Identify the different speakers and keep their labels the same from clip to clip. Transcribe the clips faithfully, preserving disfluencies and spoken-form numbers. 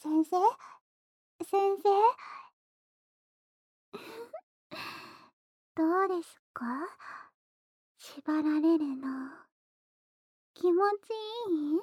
Speaker 1: 先生先生どうですか？縛られるの気持ちいい？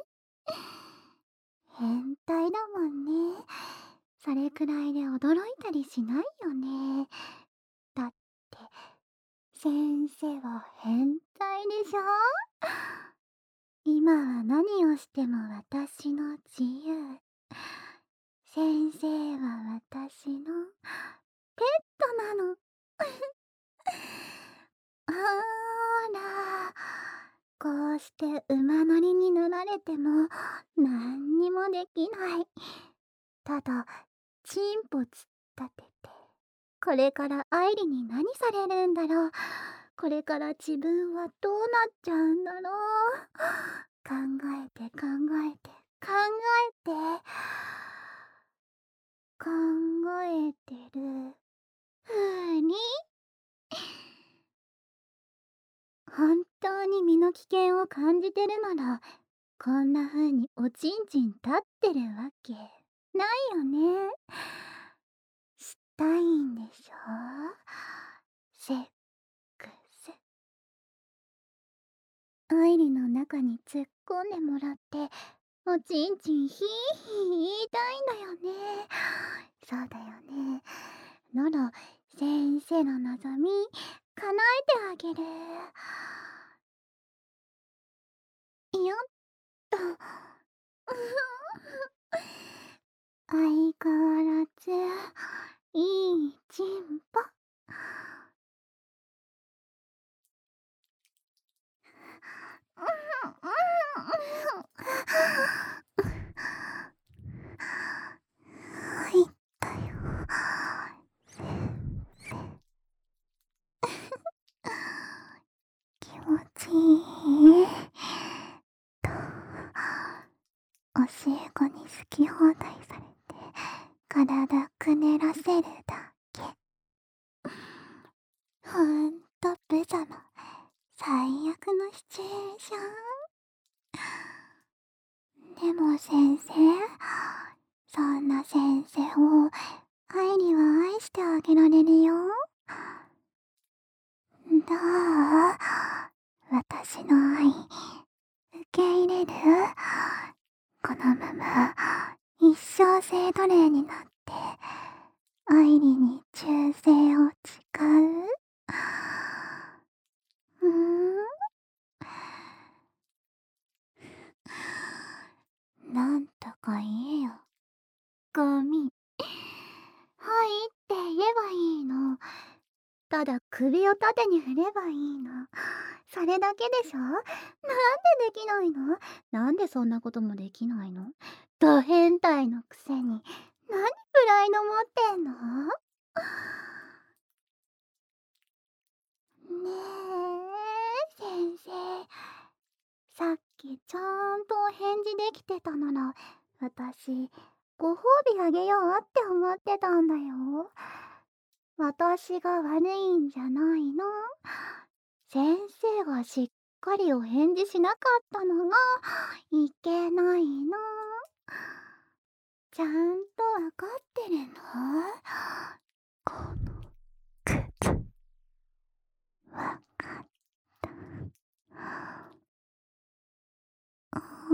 Speaker 1: 変態だもんね。それくらいで驚いたりしないよね。だって先生は変態でしょ？今は何をしても私の自由。先生は私のペットなの。ほら、こうして馬乗りになられてもなんにもできない。ただチンポ突っ立てて、これから愛理に何されるんだろう。これから自分はどうなっちゃうんだろう。考えて考えて考えて考えてるふうに本当に身の危険を感じてるなら、こんな風におちんちん立ってるわけないよね。したいんでしょ？セックス。愛理の中に突っ込んでもらって、おちんちんヒーヒー言いたいんだよね。そうだよね。なら先生の望み叶えてあげる。よっと。相変わらずいいチンポ。入ったよ、先生。気持ちいいと、おしっこに好き放題されて体くねらせるだけ。ほんと無様最悪のシチュエーション。でも先生、そんな先生を愛理は愛してあげられるよ。どう？私の愛受け入れる？このまま一生性奴隷になって愛理に忠誠を誓う？うーん？なんとか言えよ。ゴミ。はいって言えばいいの。ただ首を縦に振ればいいの。それだけでしょ？なんでできないの？なんでそんなこともできないの？ド変態のくせに何プライド持ってんの？ねえ先生、さっきちゃんとお返事できてたなら私ご褒美あげようって思ってたんだよ。私が悪いんじゃないの？先生がしっかりお返事しなかったのがいけないの。ちゃんとわかってるの？この靴、わかった。うん。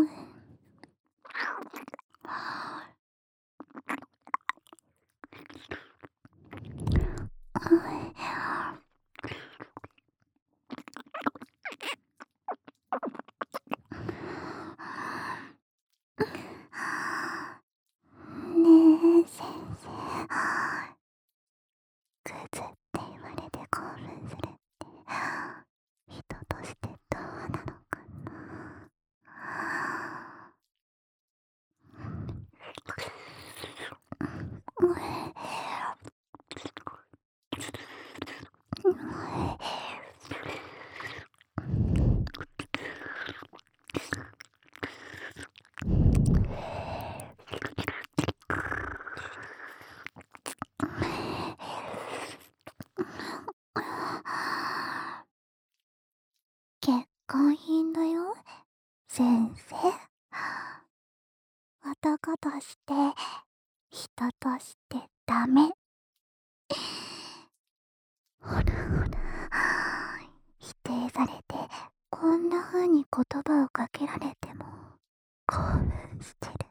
Speaker 1: ねえ先生、クズって言われて興奮するって人としてどうなのかな。結婚品だよ先生。男として人としてダメ。ほらほら、否定されてこんな風に言葉をかけられても興奮してる。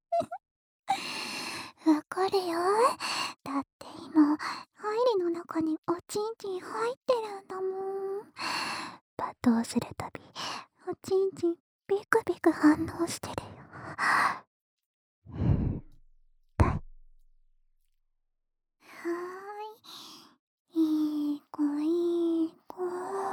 Speaker 1: わかるよ。だって今、ハイリの中におちんちん入ってるんだもん。罵倒するたび、おちんちんビクビク反応してるよ。はーい。いい子いい子。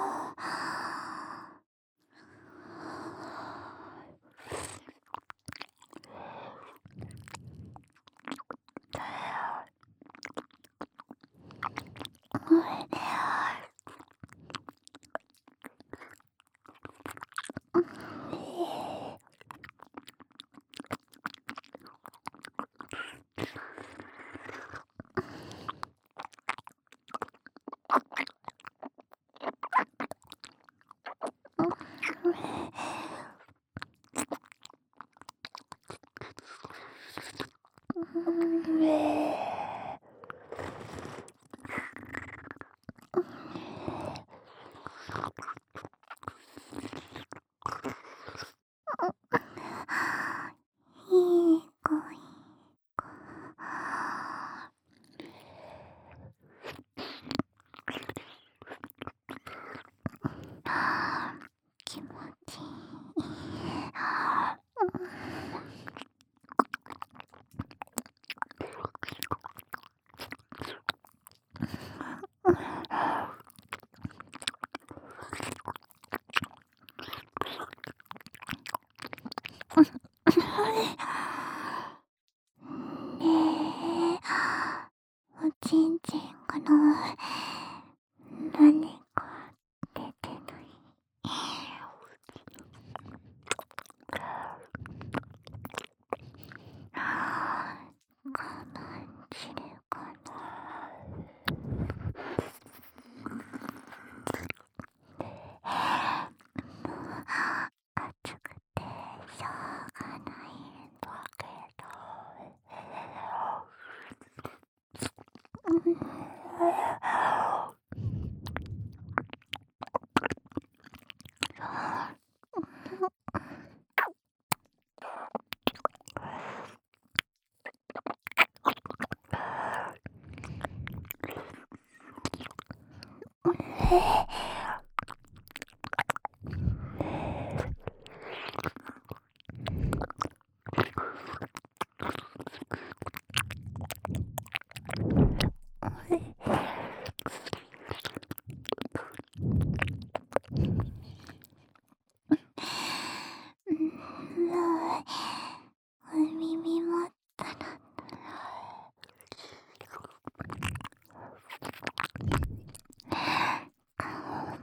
Speaker 1: いい子いい子。気持ちいい。ねえ、おちんちんかな。何か出てない？我慢するかな。もう暑くてしょうがないんだけど。もうお耳もったら顔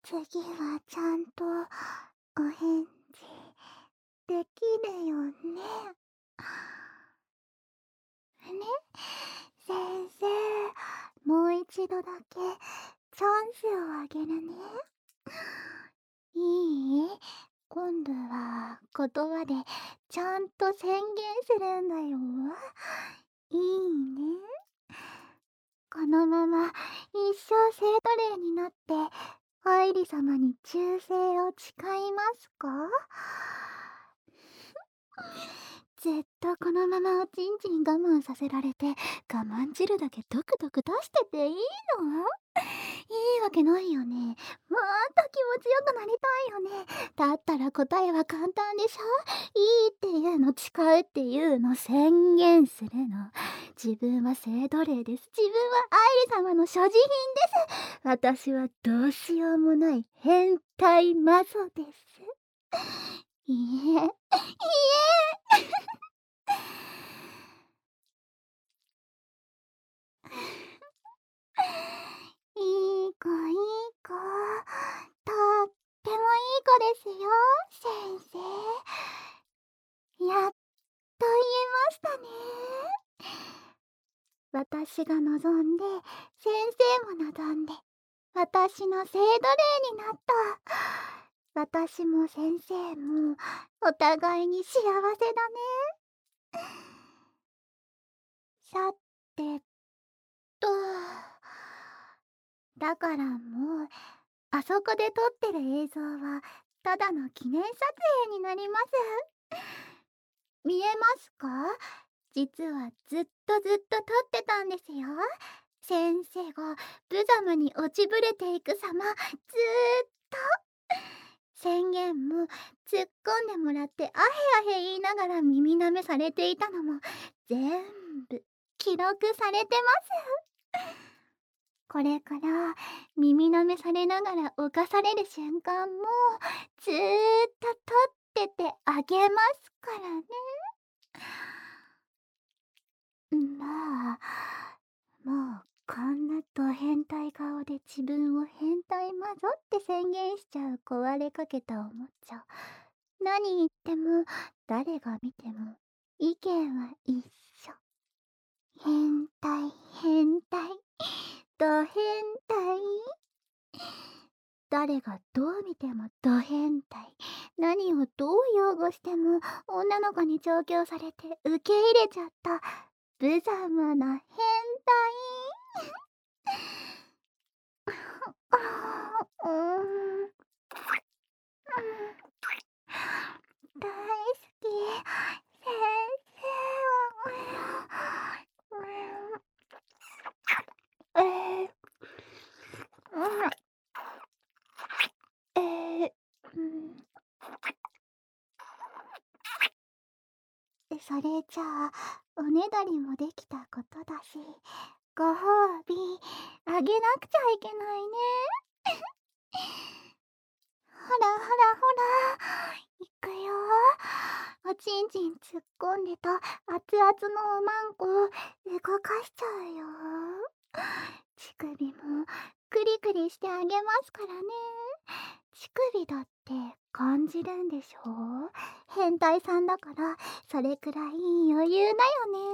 Speaker 1: 次はちゃんとお返事できるよね。ね、先生、もう一度だけチャンスをあげるね。いい？今度は言葉でちゃんと宣言するんだよ。いいね？このまま一生生徒令になって愛理様に忠誠を誓いますか？ずっとこのままおちんちん我慢させられて我慢汁だけドクドク出してていいの？いいわけないよね。もっと気持ちよくなりたいよね。だったら答えは簡単でしょ。いいっていうの、誓うっていうの、宣言するの。自分は生奴隷です。自分は愛理様の所持品です。私はどうしようもない変態魔女です。いいえ、いいえ。いい子いい子、とってもいい子ですよ、先生。やっと言えましたね。私が望んで、先生も望んで、私の生徒令になった。私も先生もお互いに幸せだね。さてと、だからもうあそこで撮ってる映像はただの記念撮影になります。見えますか？実はずっとずっと撮ってたんですよ。先生が無様に落ちぶれていく様、ずーっと。宣言も突っ込んでもらってあへあへ言いながら耳舐めされていたのも全部記録されてます。これから耳舐めされながら犯される瞬間もずーっと撮っててあげますからね。まあ、もうこんなド変態顔で自分を変態魔女って宣言しちゃう壊れかけたおもちゃ。何言っても誰が見ても意見は一緒。変態変態ド変態。誰がどう見てもド変態。何をどう擁護しても女の子に調教されて受け入れちゃった無様な変態。うーん、大好き先生。えー、うんえー、うん、それじゃあおねだりもできたことだしご褒美あげなくちゃいけないね。ほらほらほら、いくよ。おちんちん突っ込んでた熱々のおまんこ動かしちゃうよ。乳首もクリクリしてあげますからね。乳首だって感じるんでしょ？変態さんだからそれくらい余裕だよね。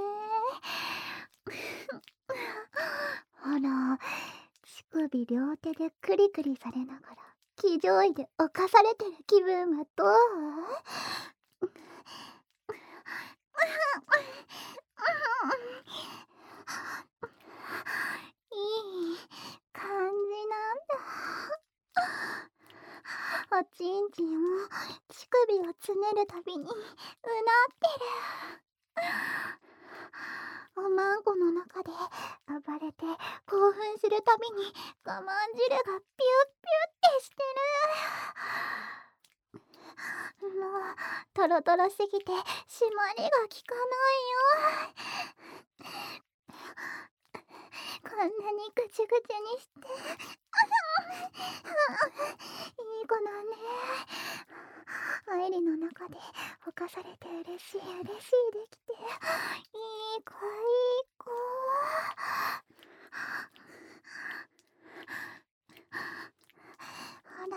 Speaker 1: ほら、乳首両手でクリクリされながら騎乗位で侵されてる気分はどう？いい感じなんだ。おちんちんを乳首をつねるたびにうなってる。おまんこの中で暴れて興奮するたびに我慢汁がピュッピュッってしてる。もうトロトロすぎて締まりが効かないよ。こんなにぐちゅぐちゅにしていい子だね。愛理の中で犯されて嬉しい嬉しいできていい子いい子。ほ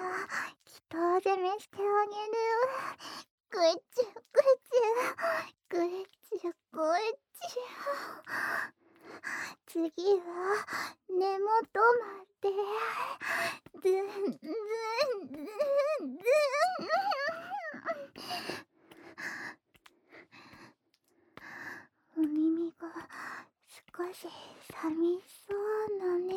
Speaker 1: してあげる。ぐちゅぐちゅ、ぐちゅぐちゅ。次は根元までズンズンズンズン。お耳が少し寂しそうだね。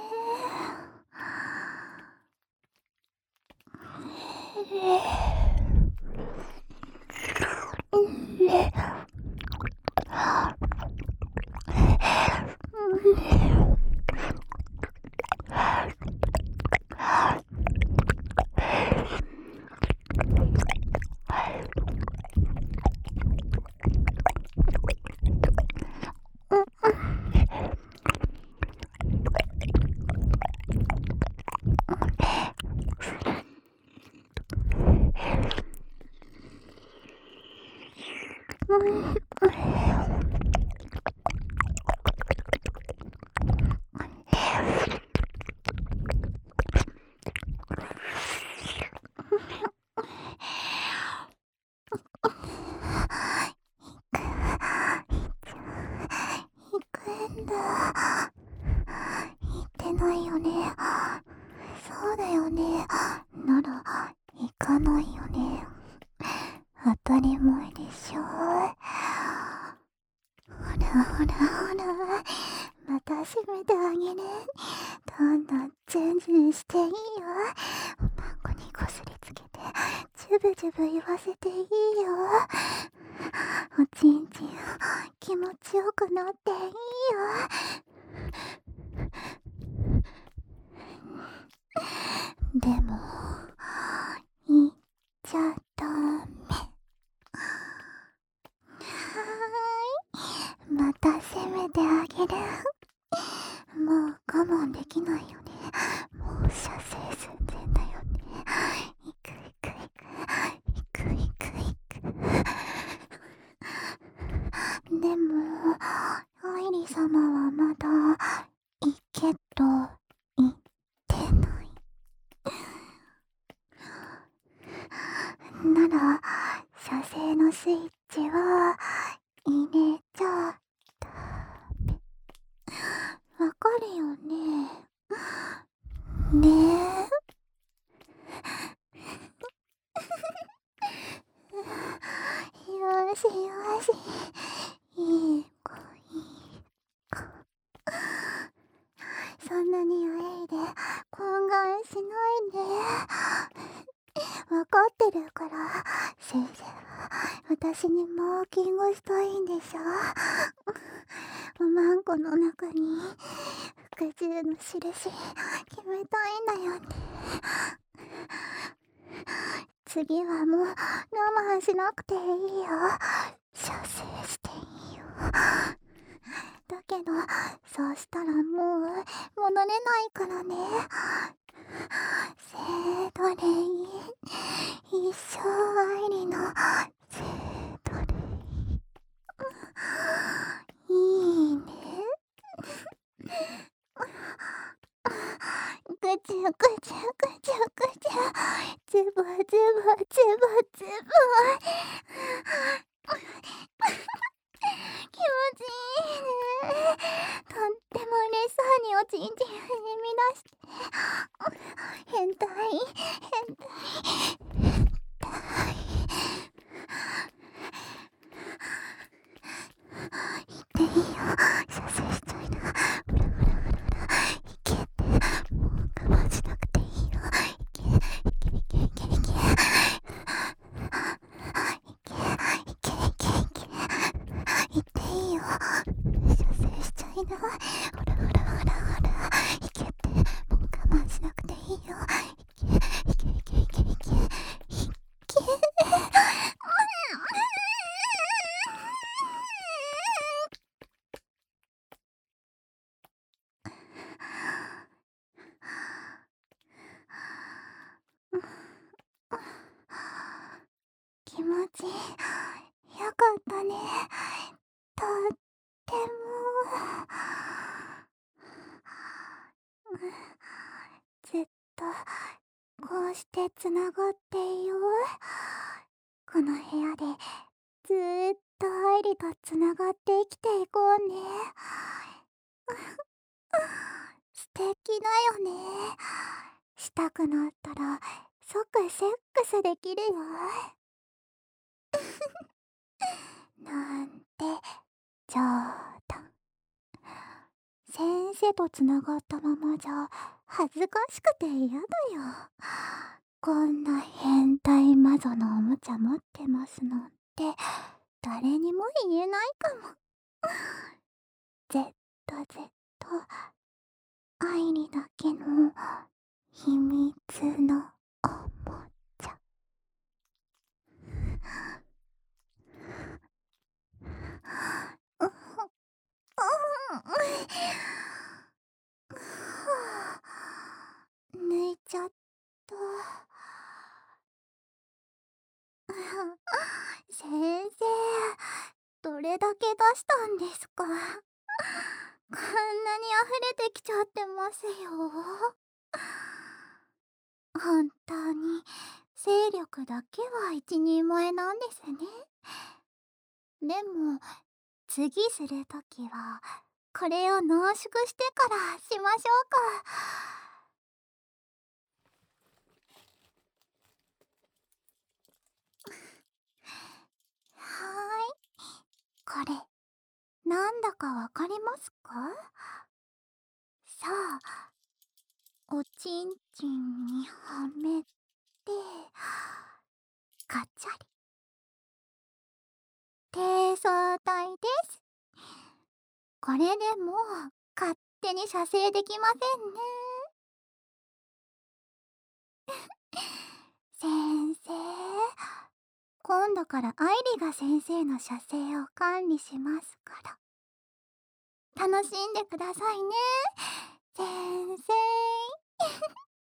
Speaker 1: ないよね。そうだよね。なら行かないよね。当たり前でしょ。ほらほらほら、また閉めてあげる。どんどんズンズンしていいよ。おまんこにこすりつけてジュブジュブ言わせていいよ。おちんちん気持ちよくなっていいよ。でも言っちゃダメ。はーい、また責めてあげる。もう我慢できないよね。もう射精寸前だよね。いくいくいくいくいくいく。でも愛理様はまだいけと言ってない。なら射精のスイッチは入れちゃダメ。わかるよね。ねえ。よしよし、いい子いい子。そんなにあえいで懇願しないで。わかってるから、先生は私にマーキングしたいんでしょ。おまんこの中に服従の印決めたいんだよね。次はもう我慢しなくていいよ。射精していいよ。だけどそうしたらもう戻れないからね。セドレイ、一生愛理のセドレイ。いいね。ぐちゅぐちゅぐちゅぐちゅ、ズボズボズボズボ。気持ちいいね。とっても嬉しそうにおちんちん踏み出して。変態変態変態。言っていいよ。射精しちゃいな。ほらほらほらほら、いけって。もう我慢しなくていいよ。いけいけいけいけいけいけいけいけいけいけ。言っていいよ。射精しちゃいな。ほらほらほらほら、いけって。もう我慢しなくていいよ。いけいけいけいこうしてつながっていよう。この部屋でずーっと愛理とつながって生きていこうね。素敵だよね。したくなったら即セックスできるよ。なんて冗談。先生とつながったままじゃ恥ずかしくて嫌だよ。こんな変態魔女のおもちゃ持ってますなんて誰にも言えないかも。ずっとずっと愛にだけの秘密のおもちゃ。うう寝ちゃった。先生、どれだけ出したんですか？こんなに溢れてきちゃってますよ。本当に勢力だけは一人前なんですね。でも次するときはこれを濃縮してからしましょうか。はーい。これなんだかわかりますか？さあ、おちんちんにはめてガチャリ。低層体です。これでもう勝手に射精できませんね。先生、今度から愛理が先生の射精を管理しますから楽しんでくださいね、先生。